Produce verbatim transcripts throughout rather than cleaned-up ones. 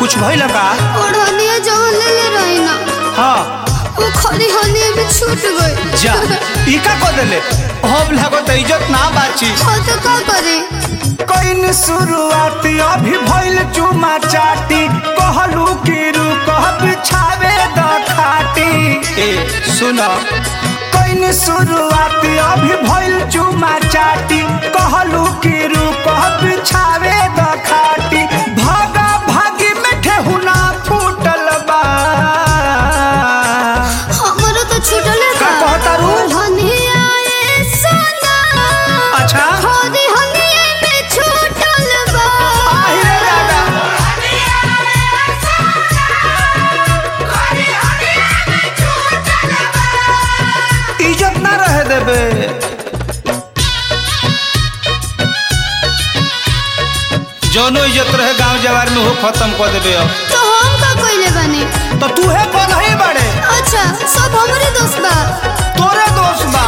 कुछ भइल का? ओढ़निया जवन ले ले रही ना हां वो खरी हनिया भी छूट गई। जा ई का को देले अब लागो त इज्जत ना बाची। हो तो का करे कइन शुरुआत अभी भइल चुमा चाटी कहलू कि रुक बिछावे द खाटी। ए सुन कइन शुरुआत अभी भइल चुमा चाटी कहलू कि रुक बिछावे द खाटी। भागा भागी में ठेहुना फूटल बा हमरो तो छूटल है का कहता रू? हनिया ए सोना अच्छा खरी हनिया में छूटल बा। आहि रे दादा इज्जत ना रहे देबे। जोनो इज्जत रहे गांव जवार में हो खत्म कर देबे। अब तो हम का कइले बानी? तो तू है कौन है बड़े? अच्छा सब हमरे दोस्त बा। तोरे दोस्त बा।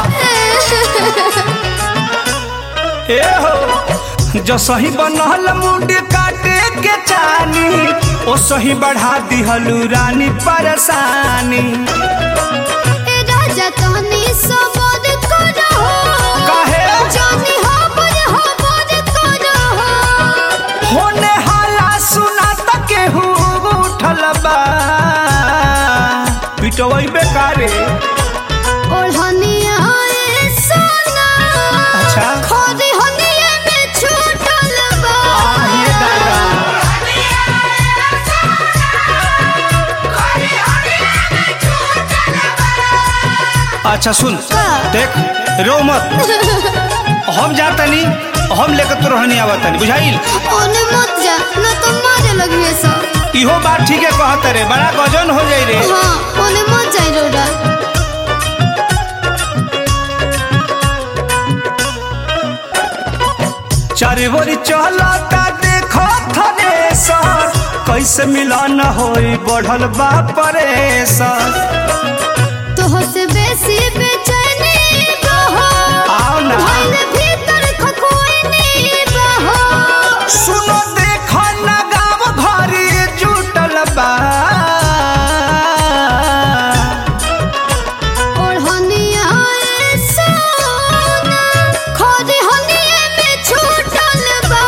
ए हो जो सही बनल मुंड काटे के चानी ओ सही बढ़ा दिहलू रानी परेशानी। ए राजा तहनी सबद करो काहे? जानी हबर हबर करो होने हाला सुना त केहू उठल बा पिटवई बेकारे। ओढ़निया ए सोना अच्छा खरी हनिया में छूटल बा। आहि दादा अच्छा सुन का? देख रो मत हम जातनी हम लेकर तो रहनी आवतनी बुझाइल। ओने मत जा ना तो मारे लगिए सब। इहो बात ठीक है कहत रे बड़ा गजन हो जाई रे। हाँ ओने मत जाई रोडा। चारे बोरी चलता देखो थने सर कैसे मिलन होई बढ़ल बा परेशान। तोह से बेसी बेचैनी बहो आओ ना भइले भीतर खखोइनी बहो। सुनो देखो ना गाँव घरी जुटल बा। ओढ़निया ए सोना खरी हनिया में छूटल बा।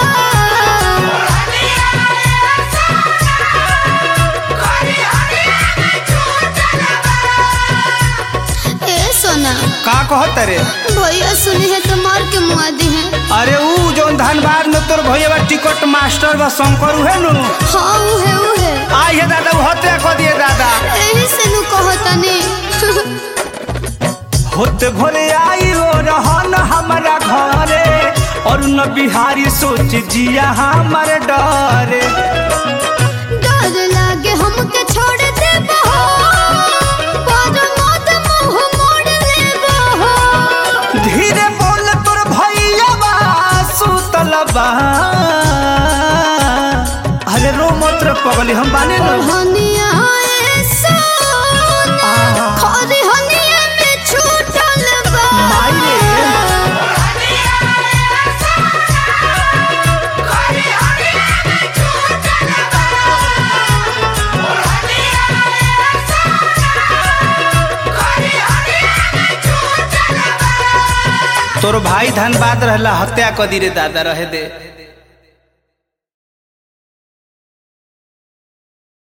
ए सोना का कहत रे? भैया सुनी है तो मार के मुआ दी है। अरे ऊ जोन धनबाद में तोर भैया टिकट मास्टर बा शंकर उहे नु। हाँ उहे उहे आई है दादा हत्या कर दिए दादा। एही से नु कहतनी होते भोरे आई हो रहन हमारा घरे और न बिहारी सोच जिया हमर डरे। डर लागे हमके छोड़ दे बहो पर मत मुंह मोड़ ले बहो। धीरे बोल तोर भैया बा सुतल बा। अरे रो मत रे पगली हम बाने न। हनिया ए सोना खरी हनिया में छूटल बा। माई रे तोर भाई धनबाद रहला हत्या कर दी रे दादा रहे दे।